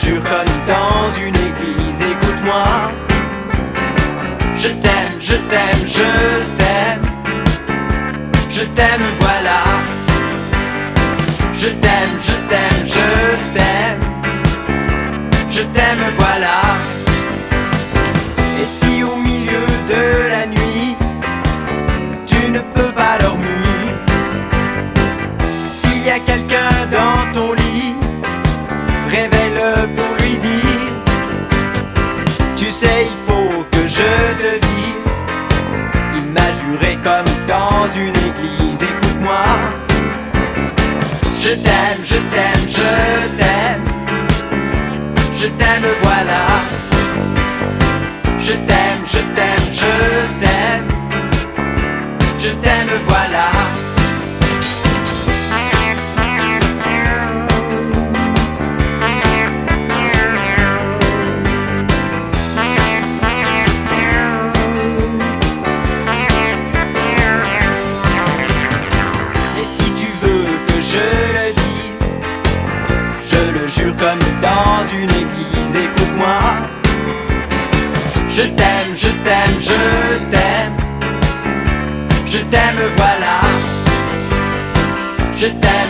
jure comme dans une église, écoute-moi. Je t'aime, je t'aime, je t'aime. Je t'aime, voilà. Je t'aime, je t'aime, je t'aime. Je t'aime, voilà. Et si au milieu de la nuit tu ne peux pas dormir, s'il y a quelqu'un dans ton lit, réveille-le pour lui dire: tu sais, il faut que je te dise, il m'a juré comme dans une église, écoute-moi. Je t'aime, je t'aime, je t'aime. Je t'aime, voilà. Je t'aime, je t'aime, je t'aime. Je t'aime, voilà. Et si tu veux que je le dise, je le jure comme dans une église, écoute-moi. Je t'aime, je t'aime, je t'aime. Je t'aime, voilà. Je t'aime.